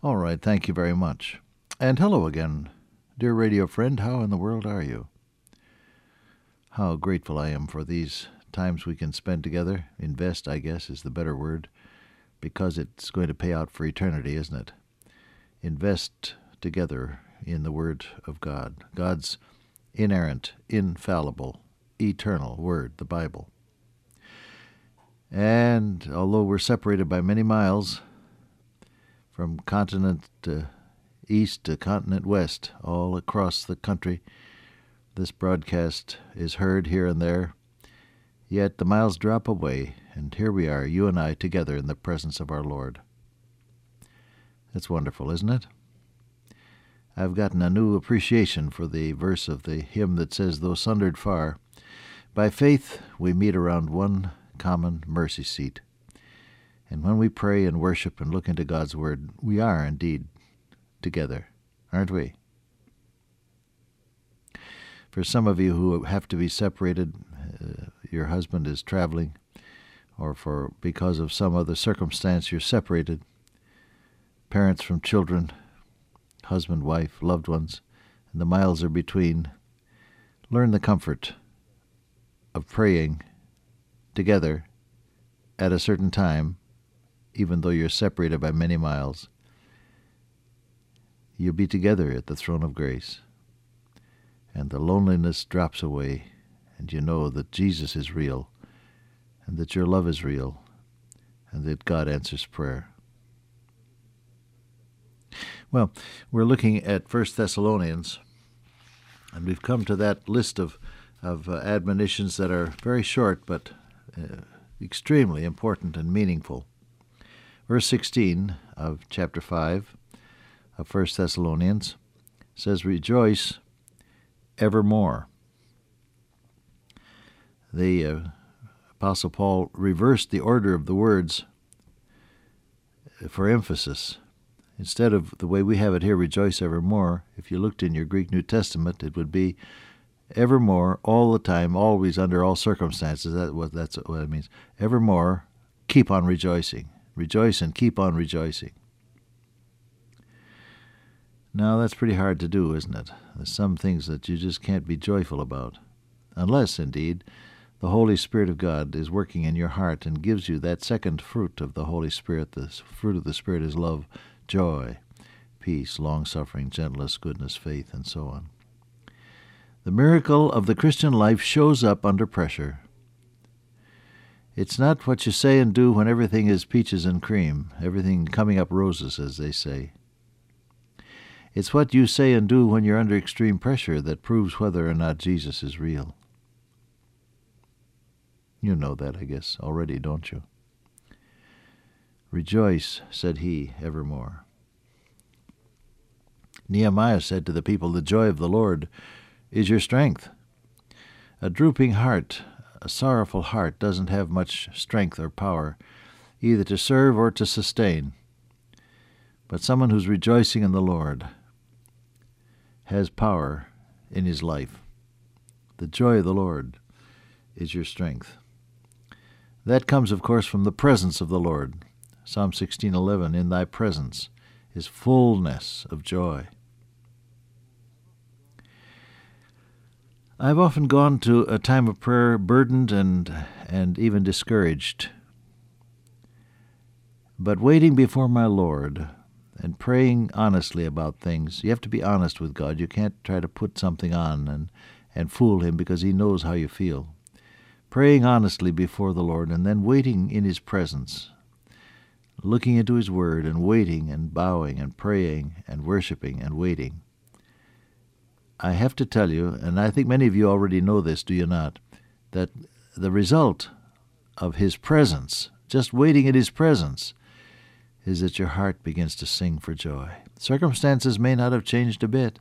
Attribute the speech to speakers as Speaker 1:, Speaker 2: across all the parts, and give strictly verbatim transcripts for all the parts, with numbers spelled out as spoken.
Speaker 1: All right, thank you very much. And hello again, dear radio friend. How in the world are you? How grateful I am for these times we can spend together. Invest, I guess, is the better word, because it's going to pay out for eternity, isn't it? Invest together in the Word of God, God's inerrant, infallible, eternal Word, the Bible. And although we're separated by many miles, from continent to east to continent west, all across the country, this broadcast is heard here and there. Yet the miles drop away, and here we are, you and I, together in the presence of our Lord. That's wonderful, isn't it? I've gotten a new appreciation for the verse of the hymn that says, "Though sundered far, by faith we meet around one common mercy seat." And when we pray and worship and look into God's Word, we are indeed together, aren't we? For some of you who have to be separated, uh, your husband is traveling, or for because of some other circumstance you're separated, parents from children, husband, wife, loved ones, and the miles are between, learn the comfort of praying together at a certain time, even though you're separated by many miles. You'll be together at the throne of grace, and the loneliness drops away, and you know that Jesus is real, and that your love is real, and that God answers prayer. Well, we're looking at First Thessalonians, and we've come to that list of, of uh, admonitions that are very short, but uh, extremely important and meaningful. Verse sixteen of chapter five of First Thessalonians says, "Rejoice evermore." The uh, Apostle Paul reversed the order of the words for emphasis. Instead of the way we have it here, "rejoice evermore," if you looked in your Greek New Testament, it would be evermore, all the time, always, under all circumstances. That what that's what it means. Evermore, keep on rejoicing. Rejoice and keep on rejoicing. Now, that's pretty hard to do, isn't it? There's some things that you just can't be joyful about, unless, indeed, the Holy Spirit of God is working in your heart and gives you that second fruit of the Holy Spirit. The fruit of the Spirit is love, joy, peace, long-suffering, gentleness, goodness, faith, and so on. The miracle of the Christian life shows up under pressure. It's not what you say and do when everything is peaches and cream, everything coming up roses, as they say. It's what you say and do when you're under extreme pressure that proves whether or not Jesus is real. You know that, I guess, already, don't you? "Rejoice," said he, "evermore." Nehemiah said to the people, "The joy of the Lord is your strength." A drooping heart, a sorrowful heart, doesn't have much strength or power, either to serve or to sustain. But someone who's rejoicing in the Lord has power in his life. The joy of the Lord is your strength. That comes, of course, from the presence of the Lord. Psalm sixteen eleven, "In thy presence is fullness of joy." I've often gone to a time of prayer burdened and, and even discouraged. But waiting before my Lord and praying honestly about things, you have to be honest with God. You can't try to put something on and, and fool him, because he knows how you feel. Praying honestly before the Lord and then waiting in his presence, looking into his word and waiting and bowing and praying and worshiping and waiting. I have to tell you, and I think many of you already know this, do you not, that the result of his presence, just waiting in his presence, is that your heart begins to sing for joy. Circumstances may not have changed a bit,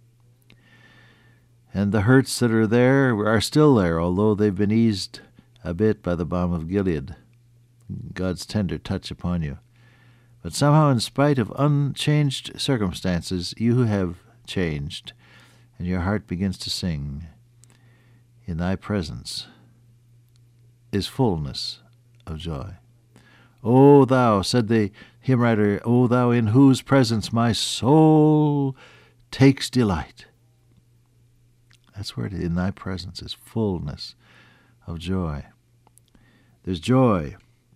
Speaker 1: and the hurts that are there are still there, although they've been eased a bit by the balm of Gilead, God's tender touch upon you. But somehow, in spite of unchanged circumstances, you have changed, and your heart begins to sing. In thy presence is fullness of joy. O thou, said the hymn writer, O thou in whose presence my soul takes delight. That's where it is. In thy presence is fullness of joy. There's joy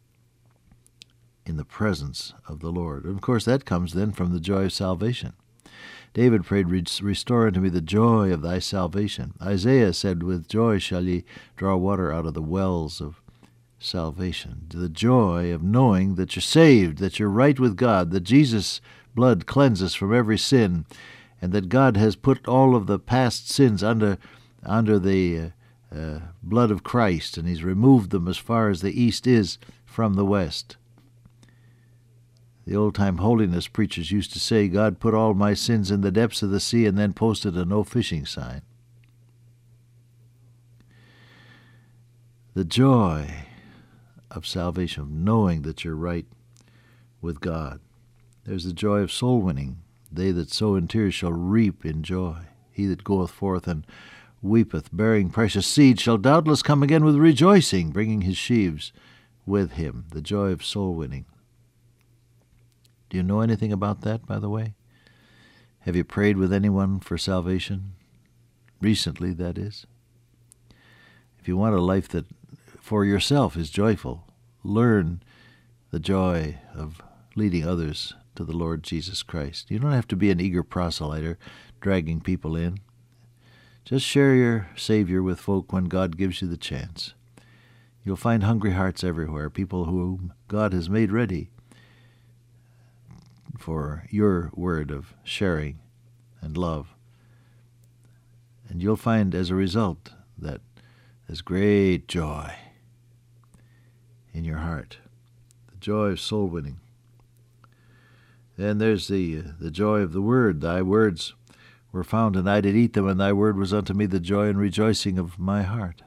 Speaker 1: in the presence of the Lord. And of course, that comes then from the joy of salvation. David prayed, restore unto me the joy of thy salvation. Isaiah said, with joy shall ye draw water out of the wells of salvation. The joy of knowing that you're saved, that you're right with God, that Jesus' blood cleanses from every sin, and that God has put all of the past sins under, under the uh, uh, blood of Christ, and he's removed them as far as the east is from the west. The old-time holiness preachers used to say, God put all my sins in the depths of the sea and then posted a no fishing sign. The joy of salvation, of knowing that you're right with God. There's the joy of soul winning. They that sow in tears shall reap in joy. He that goeth forth and weepeth, bearing precious seed, shall doubtless come again with rejoicing, bringing his sheaves with him. The joy of soul winning. Do you know anything about that, by the way? Have you prayed with anyone for salvation? Recently, that is. If you want a life that for yourself is joyful, learn the joy of leading others to the Lord Jesus Christ. You don't have to be an eager proselyter dragging people in. Just share your Savior with folk when God gives you the chance. You'll find hungry hearts everywhere, people whom God has made ready for your word of sharing and love. And you'll find as a result that there's great joy in your heart, the joy of soul winning. Then there's the, the joy of the word. Thy words were found, and I did eat them, and thy word was unto me the joy and rejoicing of my heart.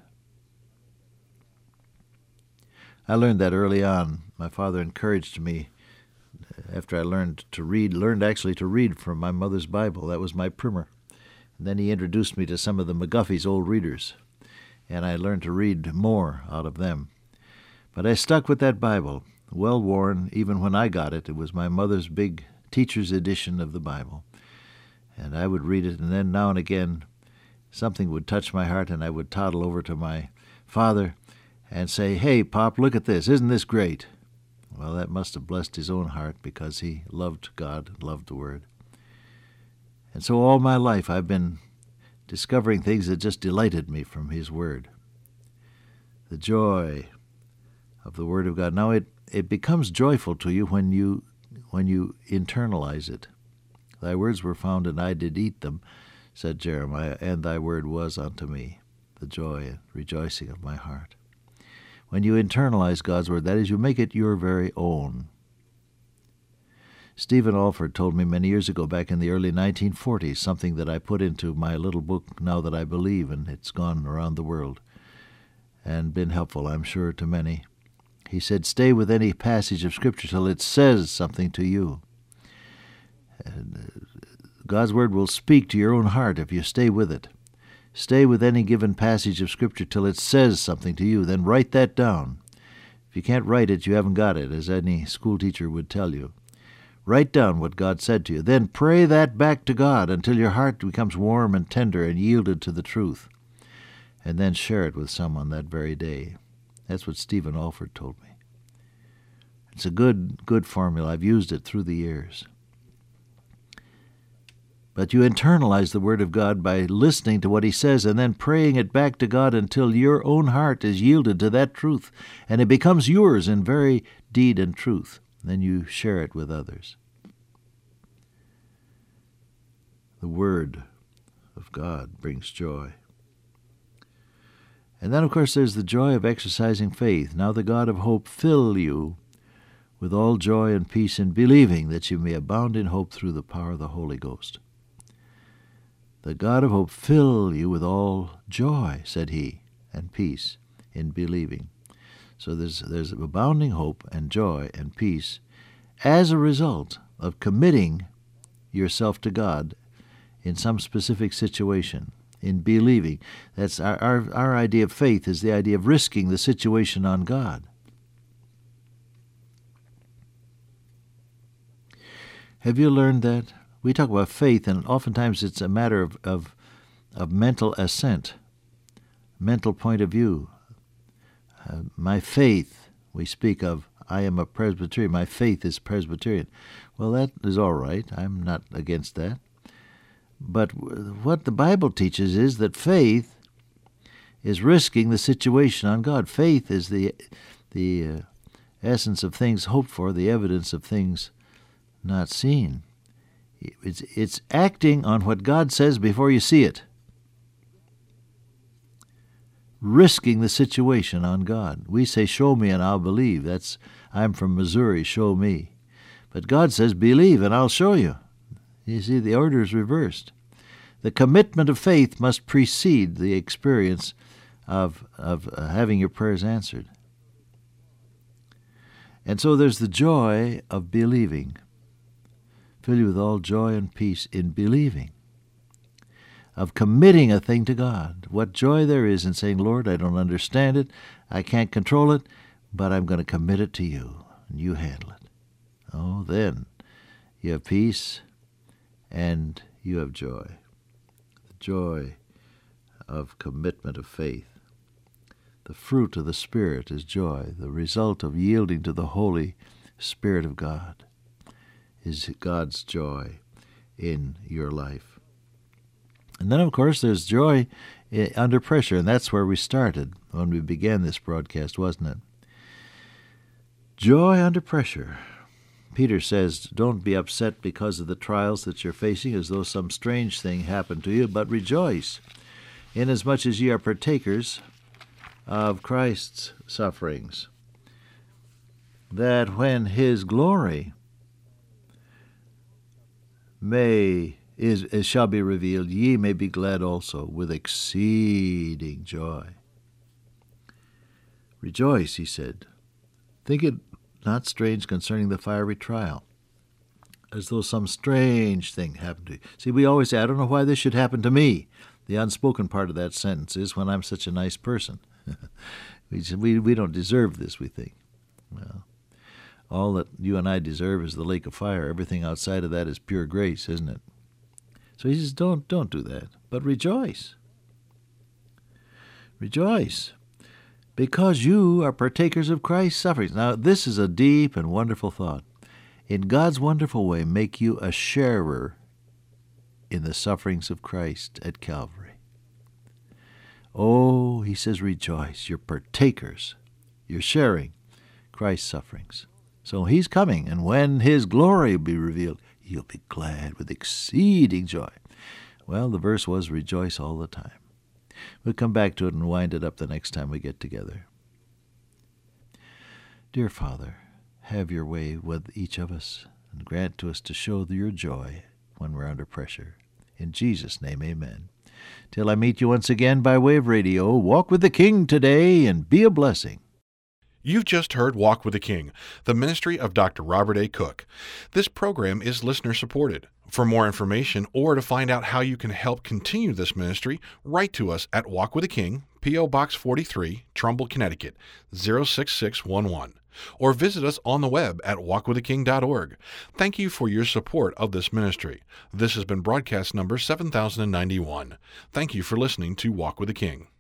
Speaker 1: I learned that early on. My father encouraged me after I learned to read, learned actually to read from my mother's Bible. That was my primer. And then he introduced me to some of the McGuffey's old readers, and I learned to read more out of them. But I stuck with that Bible, well worn, even when I got it. It was my mother's big teacher's edition of the Bible. And I would read it, and then now and again something would touch my heart, and I would toddle over to my father and say, hey, Pop, look at this. Isn't this great? Well, that must have blessed his own heart because he loved God, loved the Word. And so all my life I've been discovering things that just delighted me from his Word. The joy of the Word of God. Now it, it becomes joyful to you when you when you internalize it. Thy words were found, and I did eat them, said Jeremiah, and thy word was unto me, the joy and rejoicing of my heart. When you internalize God's word, that is, you make it your very own. Stephen Alford told me many years ago, back in the early nineteen forties, something that I put into my little book, Now That I Believe, and it's gone around the world and been helpful, I'm sure, to many. He said, stay with any passage of Scripture till it says something to you. And God's word will speak to your own heart if you stay with it. Stay with any given passage of Scripture till it says something to you. Then write that down. If you can't write it, you haven't got it, as any school teacher would tell you. Write down what God said to you. Then pray that back to God until your heart becomes warm and tender and yielded to the truth. And then share it with someone that very day. That's what Stephen Alford told me. It's a good, good formula. I've used it through the years. But you internalize the Word of God by listening to what He says and then praying it back to God until your own heart is yielded to that truth, and it becomes yours in very deed and truth. Then you share it with others. The Word of God brings joy. And then, of course, there's the joy of exercising faith. Now the God of hope fill you with all joy and peace in believing, that you may abound in hope through the power of the Holy Ghost. The God of hope fill you with all joy, said he, and peace in believing. So there's there's abounding hope and joy and peace as a result of committing yourself to God in some specific situation, in believing. That's our, our, our idea of faith is the idea of risking the situation on God. Have you learned that? We talk about faith, and oftentimes it's a matter of, of, of mental assent, mental point of view. Uh, my faith, we speak of, I am a Presbyterian. My faith is Presbyterian. Well, that is all right. I'm not against that. But what the Bible teaches is that faith is risking the situation on God. Faith is the the uh, essence of things hoped for, the evidence of things not seen. It's, it's acting on what God says before you see it. Risking the situation on God. We say, show me and I'll believe. That's, I'm from Missouri, show me. But God says, believe and I'll show you. You see, the order is reversed. The commitment of faith must precede the experience of, of uh, having your prayers answered. And so there's the joy of believing. Fill you with all joy and peace in believing, of committing a thing to God. What joy there is in saying, Lord, I don't understand it, I can't control it, but I'm going to commit it to you, and you handle it. Oh, then you have peace and you have joy. The joy of commitment of faith. The fruit of the Spirit is joy. The result of yielding to the Holy Spirit of God is God's joy in your life. And then, of course, there's joy under pressure, and that's where we started when we began this broadcast, wasn't it? Joy under pressure. Peter says, don't be upset because of the trials that you're facing as though some strange thing happened to you, but rejoice, inasmuch as ye are partakers of Christ's sufferings, that when his glory may is, is shall be revealed, ye may be glad also with exceeding joy. Rejoice, he said. Think it not strange concerning the fiery trial, as though some strange thing happened to you. See, we always say, I don't know why this should happen to me. The unspoken part of that sentence is when I'm such a nice person. we, we we don't deserve this, we think. Well, all that you and I deserve is the lake of fire. Everything outside of that is pure grace, isn't it? So he says, don't, don't do that, but rejoice. Rejoice, because you are partakers of Christ's sufferings. Now, this is a deep and wonderful thought. In God's wonderful way, make you a sharer in the sufferings of Christ at Calvary. Oh, he says, rejoice. You're partakers. You're sharing Christ's sufferings. So he's coming, and when his glory be revealed, you'll be glad with exceeding joy. Well, the verse was rejoice all the time. We'll come back to it and wind it up the next time we get together. Dear Father, have your way with each of us, and grant to us to show your joy when we're under pressure. In Jesus' name, amen. Till I meet you once again by way of radio, walk with the King today and be a blessing.
Speaker 2: You've just heard Walk with the King, the ministry of Doctor Robert A. Cook. This program is listener-supported. For more information or to find out how you can help continue this ministry, write to us at Walk with the King, P O. Box forty-three, Trumbull, Connecticut, zero six six one one. Or visit us on the web at walk with the king dot org. Thank you for your support of this ministry. This has been broadcast number seven thousand ninety-one. Thank you for listening to Walk with the King.